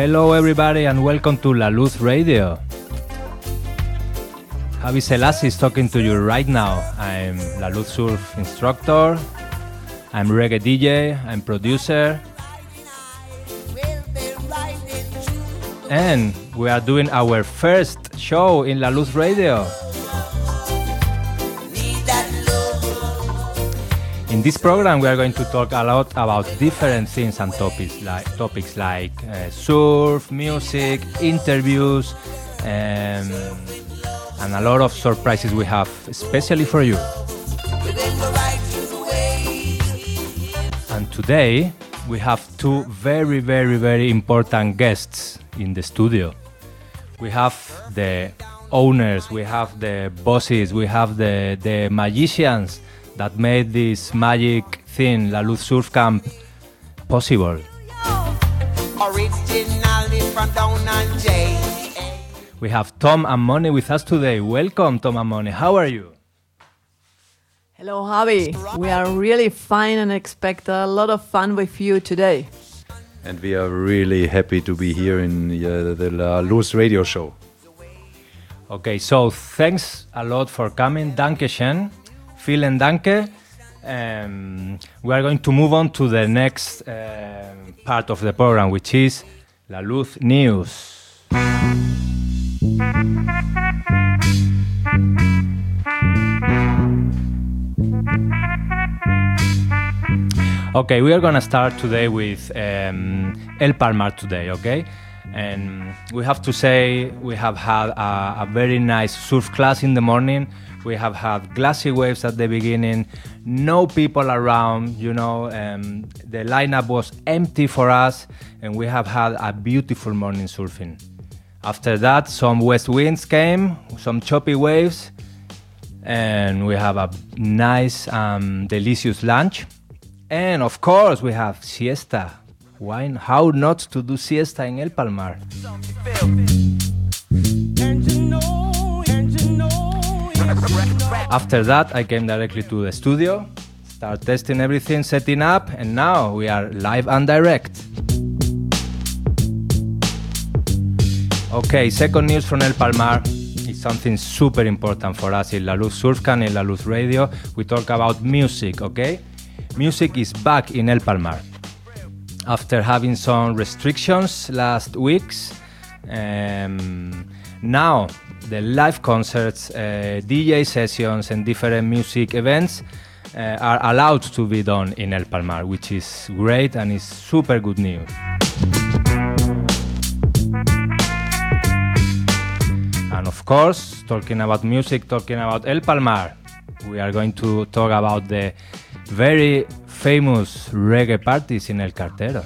Hello everybody and welcome to La Luz Radio. Javi Selassie is talking to you right now. I'm La Luz Surf instructor, I'm reggae DJ, I'm producer, and we are doing our first show in La Luz Radio. In this program, we are going to talk a lot about different things and topics like surf, music, interviews, and a lot of surprises we have, especially for you. And today, we have two very, very, very important guests in the studio. We have the owners, we have the bosses, we have the magicians that made this magic thing, La Luz Surf Camp, possible. We have Tom and Moni with us today. Welcome, Tom and Moni. How are you? Hello, Javi. We are really fine and expect a lot of fun with you today. And we are really happy to be here in the La Luz radio show. Okay, so thanks a lot for coming. Danke schön. Vielen Danke. We are going to move on to the next part of the program, which is La Luz News. Okay, we are going to start today with El Palmar today, okay? And we have to say we have had a very nice surf class in the morning. We have had glassy waves at the beginning, no people around, you know, the lineup was empty for us, and we have had a beautiful morning surfing. After that, some west winds came, some choppy waves, and we have a nice, delicious lunch. And of course, we have siesta. How not to do siesta in El Palmar? After that, I came directly to the studio, start testing everything, setting up, and now we are live and direct. Okay, second news from El Palmar is something super important for us in La Luz Surf Camp, in La Luz Radio. We talk about music, okay? Music is back in El Palmar. After having some restrictions last weeks, now the live concerts, DJ sessions and different music events are allowed to be done in El Palmar, which is great and is super good news. And of course, talking about music, talking about El Palmar, we are going to talk about the very famous reggae parties in El Cartero.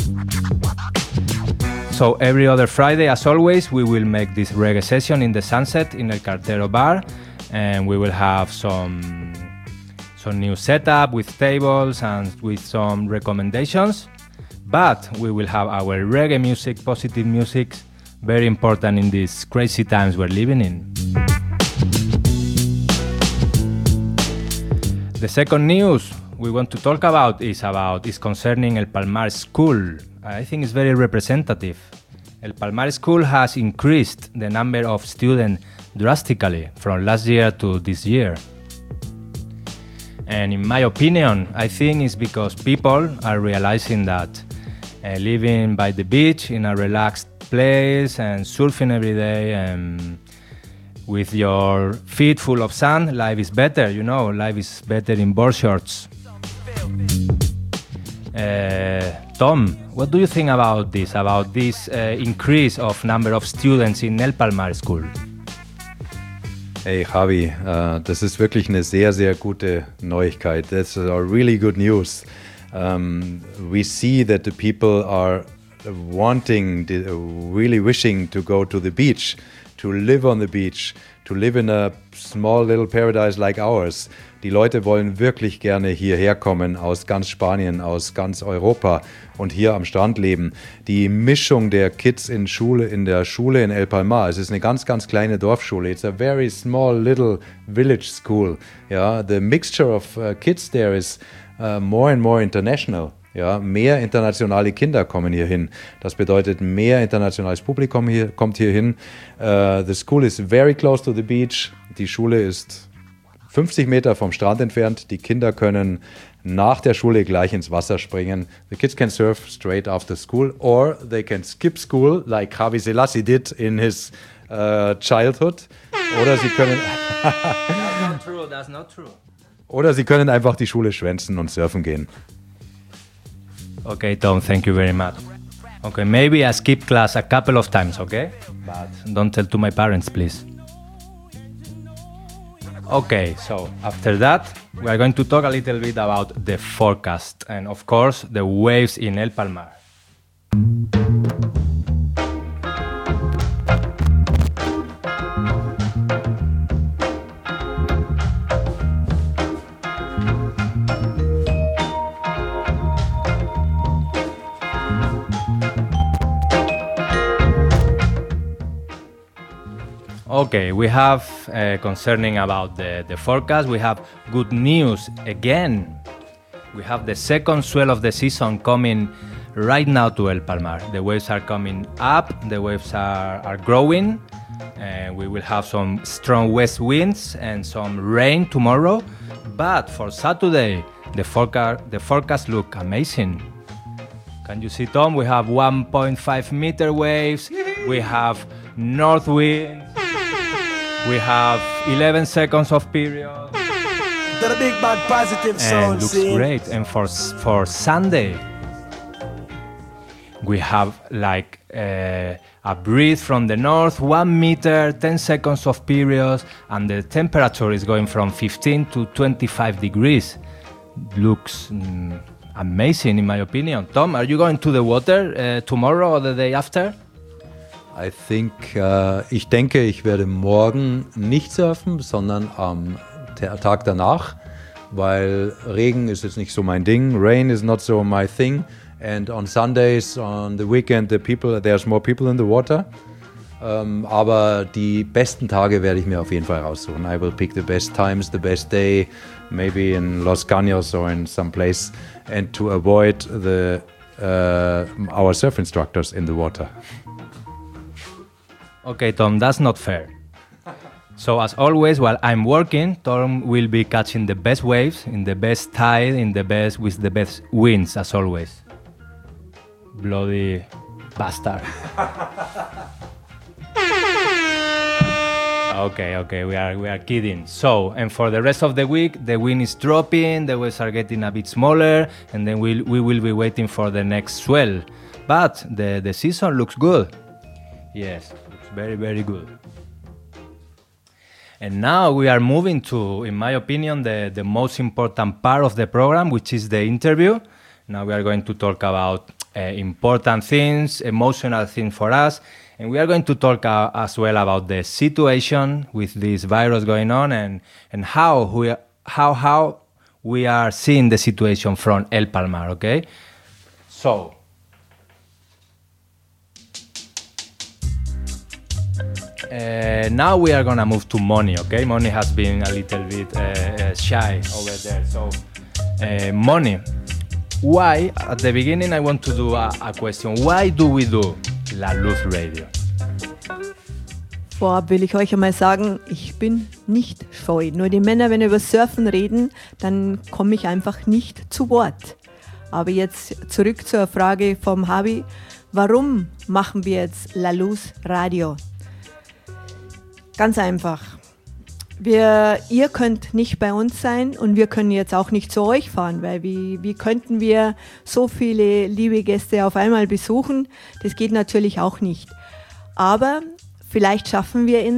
So every other Friday, as always, we will make this reggae session in the sunset in El Cartero bar, and we will have some new setup with tables and with some recommendations. But we will have our reggae music, positive music, very important in these crazy times we're living in. The second news we want to talk about is concerning El Palmar School. I think it's very representative. El Palmar School has increased the number of students drastically from last year to this year. And in my opinion, I think it's because people are realizing that living by the beach in a relaxed place and surfing every day and with your feet full of sand, life is better, you know, life is better in board shorts. Tom, what do you think about this increase of number of students in El Palmar School? Hey Javi, das ist wirklich eine sehr, sehr gute Neuigkeit. That's really good news. We see that the people are really wishing to go to the beach, to live on the beach, to live in a small little paradise like ours. Die Leute wollen wirklich gerne hierher kommen, aus ganz Spanien, aus ganz Europa und hier am Strand leben. Die Mischung der Kids in der Schule in El Palmar, es ist eine ganz, ganz kleine Dorfschule. It's a very small little village school. Yeah, the mixture of kids there is more and more international. Ja, mehr internationale Kinder kommen hier hin. Das bedeutet, mehr internationales Publikum kommt hier hin. The school is very close to the beach. Die Schule ist 50 Meter vom Strand entfernt. Die Kinder können nach der Schule gleich ins Wasser springen. The kids can surf straight after school or they can skip school like Haile Selassie did in his childhood. Oder sie können That's not true. Oder sie können einfach die Schule schwänzen und surfen gehen. Okay, Tom, thank you very much. Okay, maybe I skip class a couple of times, okay? But don't tell to my parents, please. Okay, so after that, we are going to talk a little bit about the forecast and, of course, the waves in El Palmar. Okay, we have, concerning about the forecast, we have good news again. We have the second swell of the season coming right now to El Palmar. The waves are coming up, the waves are growing, and we will have some strong west winds and some rain tomorrow. But for Saturday, the forecast look amazing. Can you see, Tom? We have 1.5 meter waves, we have north wind, we have 11 seconds of period. The big bad positive sound. And looks great. And for Sunday, we have like a breeze from the north, 1 meter, 10 seconds of period, and the temperature is going from 15 to 25 degrees. Looks amazing in my opinion. Tom, are you going to the water tomorrow or the day after? Ich denke, ich werde morgen nicht surfen, sondern am Tag danach, weil Regen ist jetzt nicht so mein Ding. Rain is not so my thing. And on Sundays, on the weekend, there's more people in the water. Aber die besten Tage werde ich mir auf jeden Fall raussuchen. I will pick the best times, the best day, maybe in Los Caños or in some place, and to avoid our surf instructors in the water. Okay, Tom, that's not fair. So as always, while I'm working, Tom will be catching the best waves, in the best tide, with the best winds, as always. Bloody bastard. Okay, we are kidding. So, and for the rest of the week, the wind is dropping, the waves are getting a bit smaller, and then we will be waiting for the next swell. But the season looks good. Yes. Very, very good. And now we are moving to, in my opinion, the most important part of the program, which is the interview. Now we are going to talk about important things, emotional things for us, and we are going to talk as well about the situation with this virus going on and how we are seeing the situation from El Palmar, okay? So, now we are gonna move to Moni, okay? Moni has been a little bit shy over there. So, Moni, why, at the beginning I want to do a question. Why do we do La Luz Radio? Vorab will ich euch einmal sagen, ich bin nicht scheu. Nur die Männer, wenn über Surfen reden, dann komme ich einfach nicht zu Wort. Aber jetzt zurück zur Frage vom Javi. Warum machen wir jetzt La Luz Radio? Ganz einfach. Ihr könnt nicht bei uns sein und wir können jetzt auch nicht zu euch fahren, weil wie könnten wir so viele liebe Gäste auf einmal besuchen? Das geht natürlich auch nicht. Aber vielleicht schaffen wir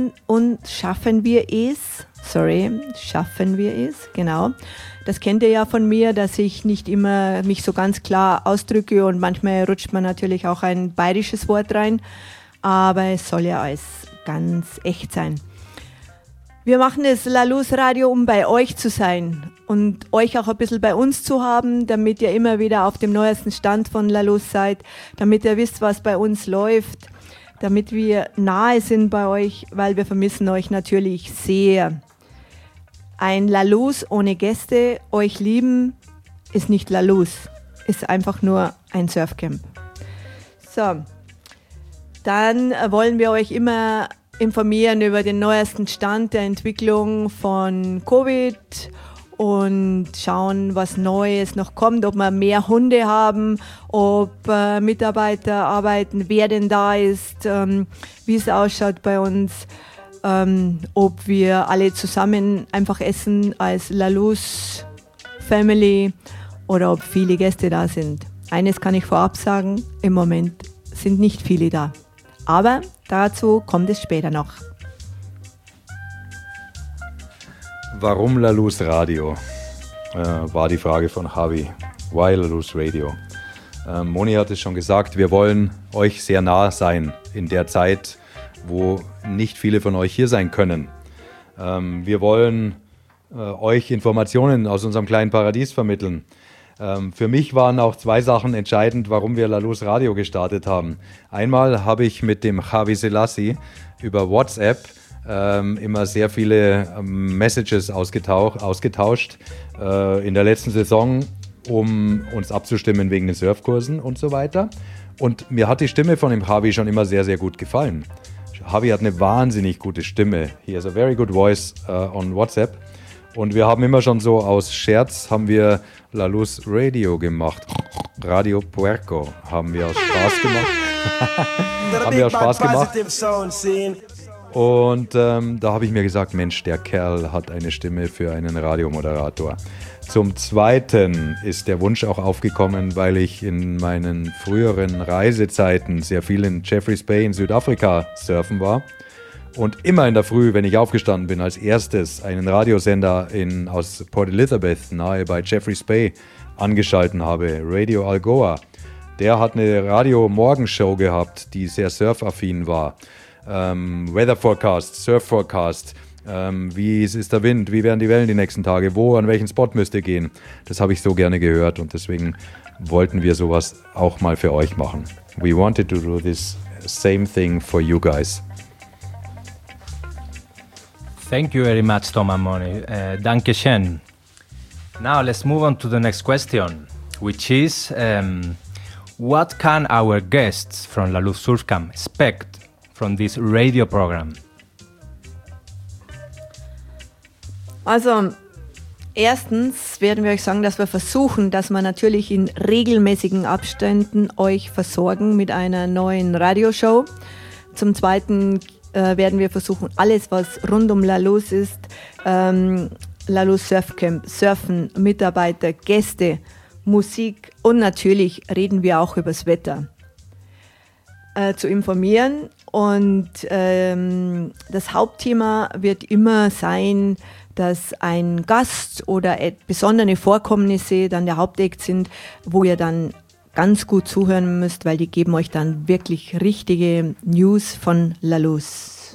es, genau. Das kennt ihr ja von mir, dass ich nicht immer mich so ganz klar ausdrücke und manchmal rutscht man natürlich auch ein bayerisches Wort rein, aber es soll ja alles ganz echt sein. Wir machen das La Luz Radio, um bei euch zu sein und euch auch ein bisschen bei uns zu haben, damit ihr immer wieder auf dem neuesten Stand von La Luz seid, damit ihr wisst, was bei uns läuft, damit wir nahe sind bei euch, weil wir vermissen euch natürlich sehr. Ein La Luz ohne Gäste, euch lieben, ist nicht La Luz. ist einfach nur ein Surfcamp. So, dann wollen wir euch immer informieren über den neuesten Stand der Entwicklung von Covid und schauen, was Neues noch kommt, ob wir mehr Hunde haben, ob Mitarbeiter arbeiten, wer denn da ist, wie es ausschaut bei uns, ob wir alle zusammen einfach essen als Laluz Family oder ob viele Gäste da sind. Eines kann ich vorab sagen, im Moment sind nicht viele da. Aber dazu kommt es später noch. Warum Laluz Radio? War die Frage von Javi. Why Laluz Radio? Moni hat es schon gesagt, wir wollen euch sehr nah sein in der Zeit, wo nicht viele von euch hier sein können. Wir wollen euch Informationen aus unserem kleinen Paradies vermitteln. Für mich waren auch 2 Sachen entscheidend, warum wir Laluz Radio gestartet haben. Einmal habe ich mit dem Javi Selassie über WhatsApp immer sehr viele Messages ausgetauscht in der letzten Saison, um uns abzustimmen wegen den Surfkursen und so weiter. Und mir hat die Stimme von dem Javi schon immer sehr, sehr gut gefallen. Javi hat eine wahnsinnig gute Stimme. He has a very good voice on WhatsApp. Und wir haben immer schon so aus Scherz haben wir Laluz Radio gemacht. Radio Puerco haben wir aus Spaß gemacht. Und da habe ich mir gesagt, Mensch, der Kerl hat eine Stimme für einen Radiomoderator. Zum Zweiten ist der Wunsch auch aufgekommen, weil ich in meinen früheren Reisezeiten sehr viel in Jeffreys Bay in Südafrika surfen war. Und immer in der Früh, wenn ich aufgestanden bin, als erstes einen Radiosender aus Port Elizabeth, nahe bei Jeffreys Bay, angeschalten habe, Radio Algoa. Der hat eine Radio-Morgenshow gehabt, die sehr surfaffin war. Weather Forecast, Surf Forecast, wie ist der Wind, wie werden die Wellen die nächsten Tage, an welchen Spot müsst ihr gehen. Das habe ich so gerne gehört und deswegen wollten wir sowas auch mal für euch machen. We wanted to do this same thing for you guys. Thank you very much, Tom and Moni. Danke schön. Now let's move on to the next question, which is what can our guests from Laluz Surf Camp expect from this radio program? Also, erstens werden wir euch sagen, dass wir versuchen, dass wir natürlich in regelmäßigen Abständen euch versorgen mit einer neuen Radioshow. Zum Zweiten werden wir versuchen, alles, was rund um Laluz ist, Laluz Surfcamp, Surfen, Mitarbeiter, Gäste, Musik und natürlich reden wir auch über das Wetter, zu informieren. Und das Hauptthema wird immer sein, dass ein Gast oder besondere Vorkommnisse dann der Hauptakt sind, wo ihr dann ganz gut zuhören müsst, weil die geben euch dann wirklich richtige News von Laluz.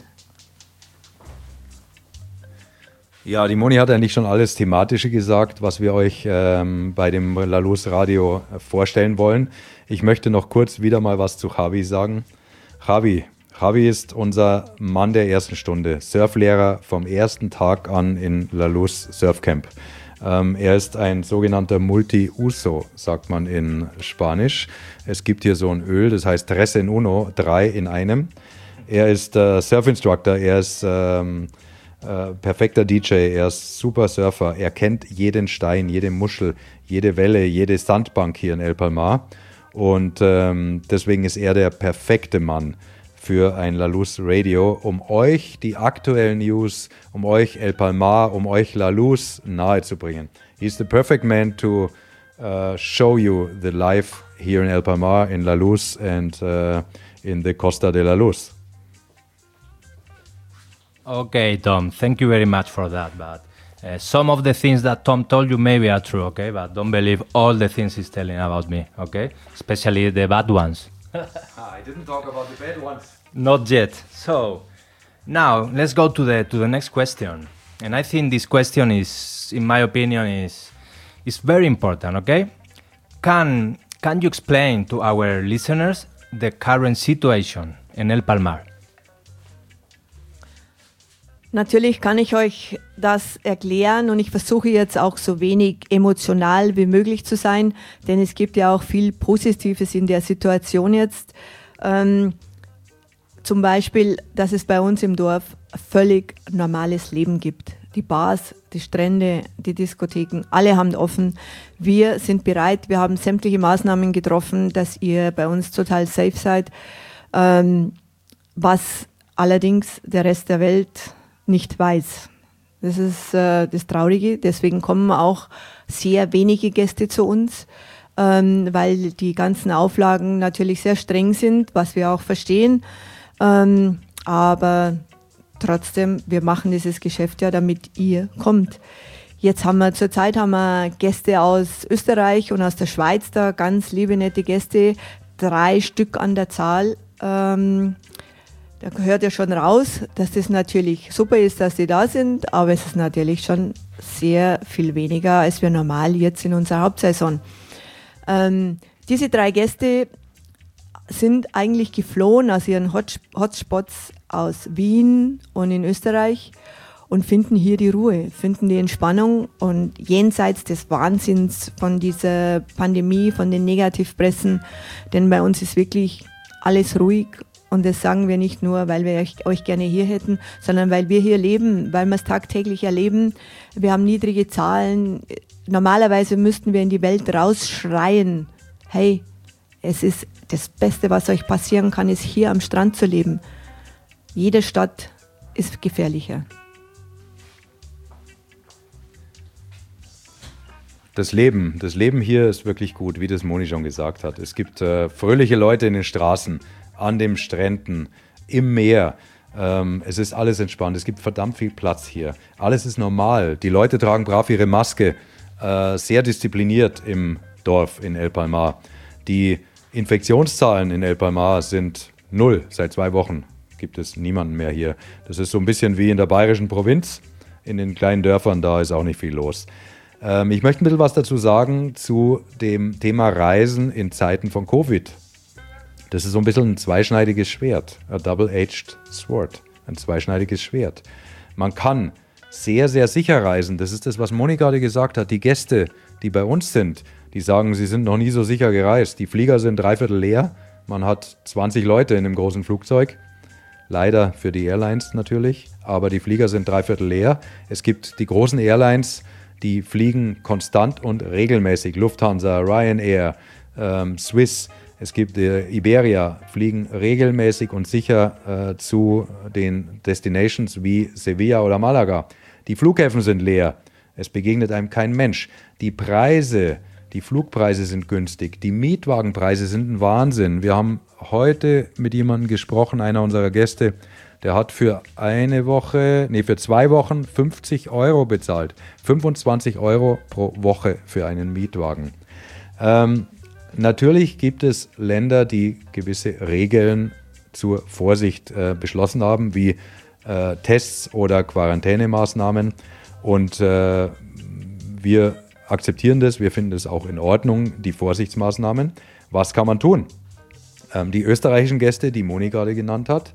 Ja, die Moni hat eigentlich schon alles Thematische gesagt, was wir euch bei dem Laluz Radio vorstellen wollen. Ich möchte noch kurz wieder mal was zu Javi sagen. Javi ist unser Mann der ersten Stunde, Surflehrer vom ersten Tag an in Laluz Surfcamp. Er ist ein sogenannter Multi-Uso, sagt man in Spanisch. Es gibt hier so ein Öl, das heißt Tres en Uno, 3 in einem. Er ist Surf-Instructor, er ist perfekter DJ, er ist super Surfer. Er kennt jeden Stein, jede Muschel, jede Welle, jede Sandbank hier in El Palmar. Und deswegen ist er der perfekte Mann für ein Laluz Radio, um euch die aktuellen News, um euch El Palmar, um euch Laluz nahezubringen. He's the perfect man to show you the life here in El Palmar, in Laluz and in the Costa de Laluz. Okay, Tom, thank you very much for that. But some of the things that Tom told you maybe are true, okay? But don't believe all the things he's telling about me, okay? Especially the bad ones. I didn't talk about the bad ones. Not yet. So, now let's go to the next question. And I think this question is, in my opinion, is very important, okay? Can you explain to our listeners the current situation in El Palmar? Natürlich kann ich euch das erklären und ich versuche jetzt auch so wenig emotional wie möglich zu sein, denn es gibt ja auch viel Positives in der Situation jetzt. Zum Beispiel, dass es bei uns im Dorf völlig normales Leben gibt. Die Bars, die Strände, die Diskotheken, alle haben offen. Wir sind bereit, wir haben sämtliche Maßnahmen getroffen, dass ihr bei uns total safe seid, was allerdings der Rest der Welt nicht weiß. Das ist das Traurige, deswegen kommen auch sehr wenige Gäste zu uns, weil die ganzen Auflagen natürlich sehr streng sind, was wir auch verstehen. Aber trotzdem, wir machen dieses Geschäft ja, damit ihr kommt. Jetzt zurzeit haben wir Gäste aus Österreich und aus der Schweiz da, ganz liebe, nette Gäste, 3 Stück an der Zahl. Da gehört ja schon raus, dass das natürlich super ist, dass die da sind, aber es ist natürlich schon sehr viel weniger, als wir normal jetzt in unserer Hauptsaison. Diese 3 Gäste sind eigentlich geflohen aus ihren Hotspots aus Wien und in Österreich und finden hier die Ruhe, finden die Entspannung und jenseits des Wahnsinns von dieser Pandemie, von den Negativpressen, denn bei uns ist wirklich alles ruhig. Und das sagen wir nicht nur, weil wir euch gerne hier hätten, sondern weil wir hier leben, weil wir es tagtäglich erleben. Wir haben niedrige Zahlen. Normalerweise müssten wir in die Welt rausschreien, hey, es ist das Beste, was euch passieren kann, ist hier am Strand zu leben. Jede Stadt ist gefährlicher. Das Leben hier ist wirklich gut, wie das Moni schon gesagt hat. Es gibt fröhliche Leute in den Straßen, an den Stränden, im Meer. Es ist alles entspannt. Es gibt verdammt viel Platz hier. Alles ist normal. Die Leute tragen brav ihre Maske, sehr diszipliniert im Dorf in El Palmar. Die Infektionszahlen in El Palmar sind 0. Seit 2 Wochen gibt es niemanden mehr hier. Das ist so ein bisschen wie in der bayerischen Provinz. In den kleinen Dörfern, da ist auch nicht viel los. Ich möchte ein bisschen was dazu sagen zu dem Thema Reisen in Zeiten von Covid. Das ist so ein bisschen ein zweischneidiges Schwert, a double-edged sword, ein zweischneidiges Schwert. Man kann sehr, sehr sicher reisen. Das ist das, was Moni gerade gesagt hat. Die Gäste, die bei uns sind, die sagen, sie sind noch nie so sicher gereist. Die Flieger sind 3/4 leer. Man hat 20 Leute in einem großen Flugzeug. Leider für die Airlines natürlich, aber die Flieger sind 3/4 leer. Es gibt die großen Airlines, die fliegen konstant und regelmäßig. Lufthansa, Ryanair, Swiss. Es gibt Iberia, fliegen regelmäßig und sicher zu den Destinations wie Sevilla oder Malaga. Die Flughäfen sind leer. Es begegnet einem kein Mensch. Die Flugpreise sind günstig. Die Mietwagenpreise sind ein Wahnsinn. Wir haben heute mit jemandem gesprochen, einer unserer Gäste, der hat für 2 Wochen 50 € bezahlt. 25 € pro Woche für einen Mietwagen. Natürlich gibt es Länder, die gewisse Regeln zur Vorsicht beschlossen haben, wie Tests oder Quarantänemaßnahmen. Und wir akzeptieren das, wir finden das auch in Ordnung, die Vorsichtsmaßnahmen. Was kann man tun? Die österreichischen Gäste, die Moni gerade genannt hat,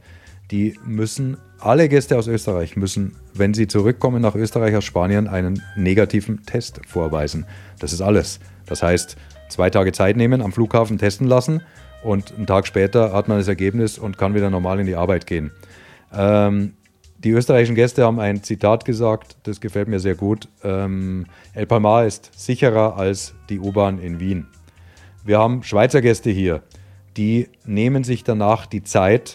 alle Gäste aus Österreich müssen, wenn sie zurückkommen nach Österreich aus Spanien, einen negativen Test vorweisen. Das ist alles. Das heißt, 2 Tage Zeit nehmen, am Flughafen testen lassen und einen Tag später hat man das Ergebnis und kann wieder normal in die Arbeit gehen. Die österreichischen Gäste haben ein Zitat gesagt, das gefällt mir sehr gut. El Palmar ist sicherer als die U-Bahn in Wien. Wir haben Schweizer Gäste hier, die nehmen sich danach die Zeit,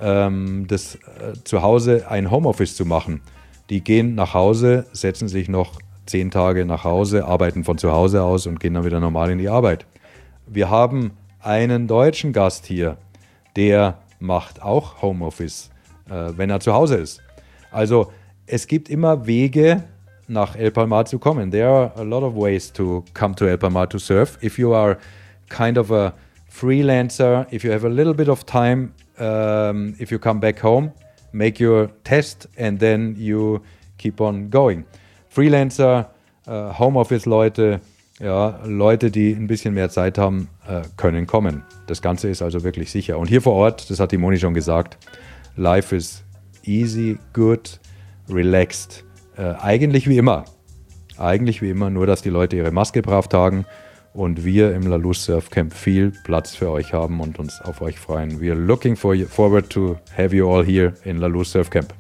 zu Hause ein Homeoffice zu machen. Die gehen nach Hause, setzen sich noch 10 Tage nach Hause, arbeiten von zu Hause aus und gehen dann wieder normal in die Arbeit. Wir haben einen deutschen Gast hier, der macht auch Homeoffice, wenn er zu Hause ist. Also es gibt immer Wege, nach El Palmar zu kommen. There are a lot of ways to come to El Palmar to surf. If you are kind of a freelancer, if you have a little bit of time, if you come back home, make your test and then you keep on going. Freelancer, Homeoffice-Leute, ja, Leute, die ein bisschen mehr Zeit haben, können kommen. Das Ganze ist also wirklich sicher. Und hier vor Ort, das hat die Moni schon gesagt, life is easy, good. relaxed. Eigentlich wie immer. Eigentlich wie immer, nur dass die Leute ihre Maske brav tragen und wir im La Luz Surf Camp viel Platz für euch haben und uns auf euch freuen. We are looking forward to have you all here in La Luz Surf Camp.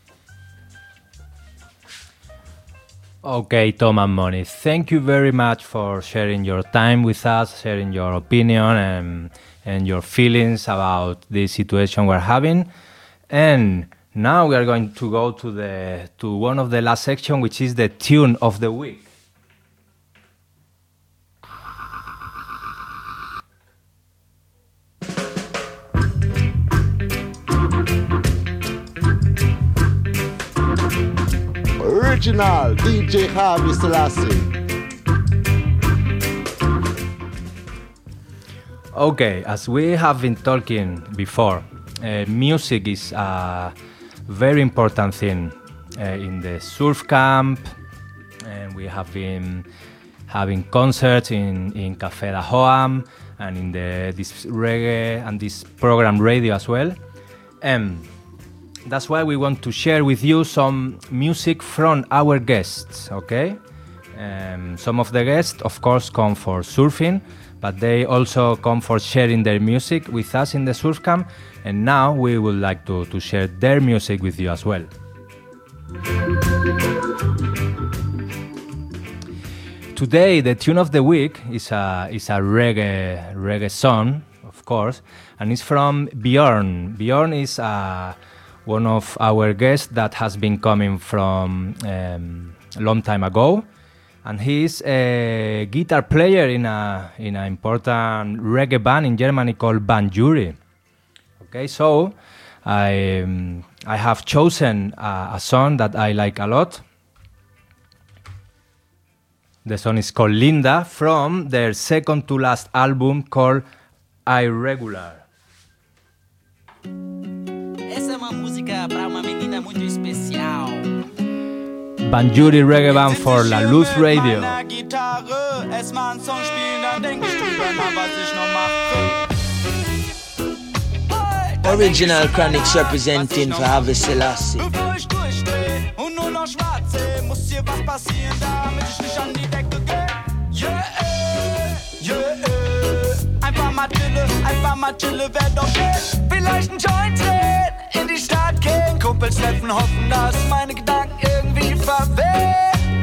Okay, Tom and Moni, thank you very much for sharing your time with us, sharing your opinion and your feelings about this situation we're having. And now we are going to go to one of the last section, which is the tune of the week. Original DJ Javi Selassie. Okay, as we have been talking before, music is a very important thing in the surf camp, and we have been having concerts in Café da Hoam and in this reggae and this program radio as well. That's why we want to share with you some music from our guests, okay? Some of the guests, of course, come for surfing, but they also come for sharing their music with us in the surf camp, and now we would like to share their music with you as well. Today, the tune of the week is a reggae song, of course, and it's from Bjorn. Bjorn is one of our guests that has been coming from a long time ago, and he's a guitar player in an important reggae band in Germany called Banjuri. Okay, so I have chosen a song that I like a lot. The song is called Linda from their second to last album called Irregular. Essa é uma música para uma menina muito especial. Banjuri Reggae Band for La Luz Radio. Gitarre, erst mal einen Song spielen, dann denk ich drüber nach, was ich noch mache. Original Chronics representing for Javi Selassie. Bevor ich durchdreh und nur noch schwarz seh, muss hier was passieren, damit ich nicht an die Decke geh. Yeah, einfach mal chille, wär doch schön. Vielleicht ein Joint drehen, in die Stadt gehen, Kumpels treffen, hoffen, dass meine Gedanken irgendwie verwehen.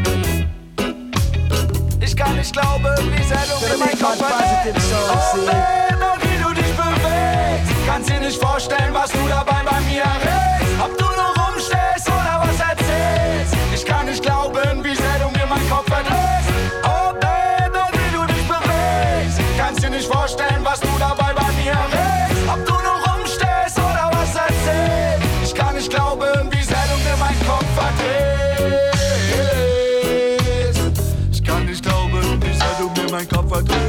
Ich kann nicht glauben, wie sehr du mir mein Kopf verletzt. Oh man, wie du dich bewegst. Kannst dir nicht vorstellen, was du dabei bei mir redest. Ob du nur rumstehst oder was erzählst. Ich kann nicht glauben, wie sehr du mir mein Kopf verdrehst. Oh Baby, wie du dich bewegst. Kannst dir nicht vorstellen, was du dabei bei mir redest. Ob du nur rumstehst oder was erzählst. Ich kann nicht glauben, wie sehr du mir mein Kopf verdrehst. Ich kann nicht glauben, wie sehr du mir mein Kopf verdrehst.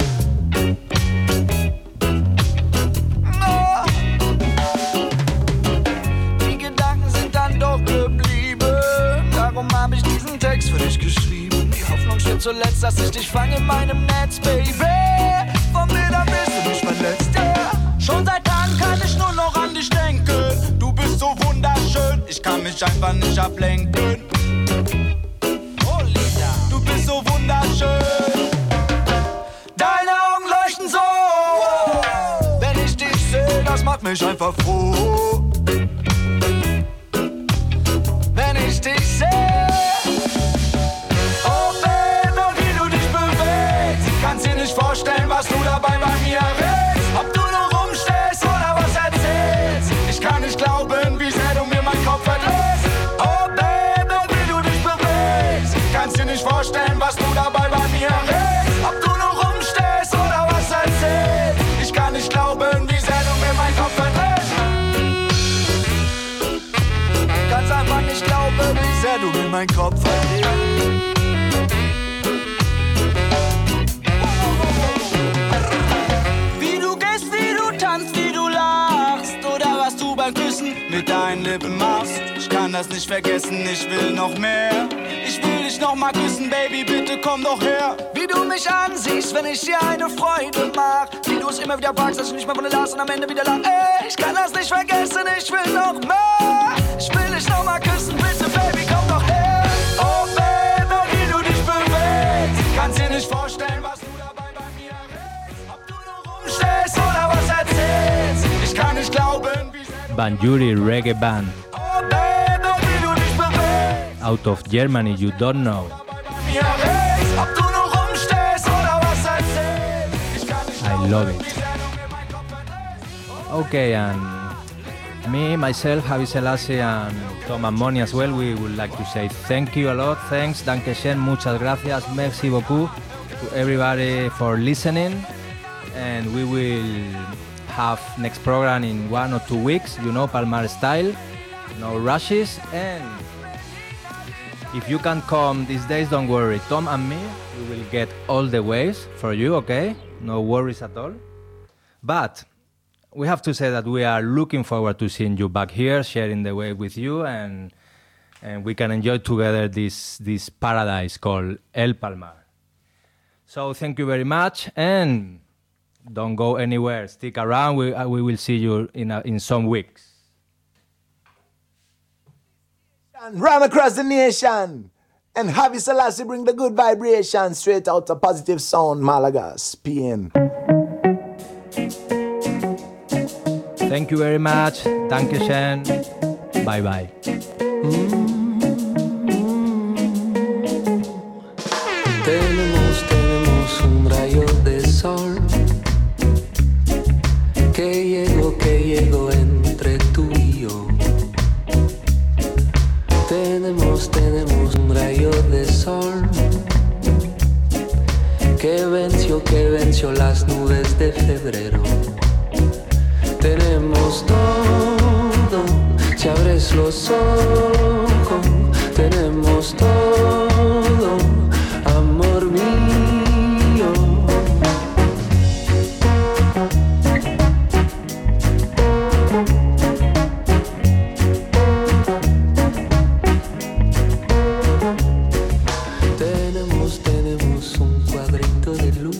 Für dich geschrieben. Die Hoffnung steht zuletzt, dass ich dich fange in meinem Netz, Baby. Von mir da bist du mich verletzt, yeah. Schon seit Tagen kann ich nur noch an dich denken. Du bist so wunderschön, ich kann mich einfach nicht ablenken. Oh, Linda, du bist so wunderschön. Deine Augen leuchten so. Wenn ich dich sehe, das macht mich einfach froh. Wenn ich dich sehe. Vorstellen, was du dabei bei mir redest. Ob du nur rumstehst oder was erzählst. Ich kann nicht glauben, wie sehr du mir meinen Kopf verdrehst. Oh Baby, wie du dich bewegst. Kannst dir nicht vorstellen, was du dabei bei mir redest. Ob du nur rumstehst oder was erzählst. Ich kann nicht glauben, wie sehr du mir meinen Kopf verdrehst. Kannst einfach nicht glauben, wie sehr du mir meinen Kopf verdrehst. Mit deinen Lippen machst. Ich kann das nicht vergessen, ich will noch mehr. Ich will dich noch mal küssen, Baby, bitte komm doch her. Wie du mich ansiehst, wenn ich dir eine Freude mach. Wie du es immer wieder packst, dass ich nicht mehr von dir las und am Ende wieder lach. Ey, ich kann das nicht vergessen, ich will noch mehr. Ich will dich noch mal küssen, bitte, Baby, Banjuri reggae band. Out of Germany, you don't know. I love it. Okay, and me, myself, Javi Selassie, and Tom and Moni as well, we would like to say thank you a lot. Thanks, danke schön, muchas gracias, merci beaucoup to everybody for listening. And we will have next program in 1 or 2 weeks, you know, Palmar style, no rushes. And if you can't come these days, don't worry. Tom and me, we will get all the waves for you, okay? No worries at all. But we have to say that we are looking forward to seeing you back here, sharing the wave with you, and we can enjoy together this paradise called El Palmar. So thank you very much, and don't go anywhere. Stick around. We will see you in some weeks. Run across the nation, and Javi Selassie bring the good vibration straight out of Positive Sound, Malaga, Spain. Thank you very much. Danke schön. Bye bye. Tenemos un rayo de sol que llegó entre tú y yo. Tenemos un rayo de sol que venció las nubes de febrero. Tenemos todo, si abres los ojos, tenemos todo, amor mío. Tenemos un cuadrito de luz,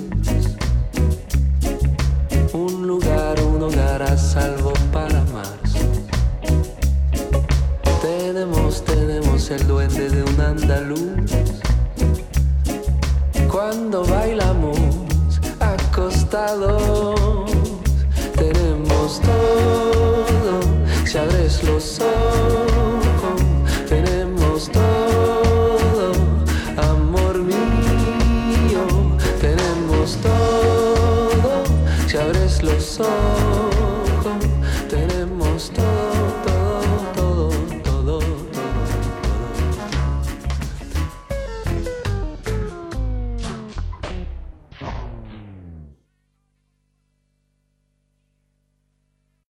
un hogar a salvo para marzo. Tenemos el duende de un andaluz. Cuando bailamos acostados, tenemos todo, si abres los ojos.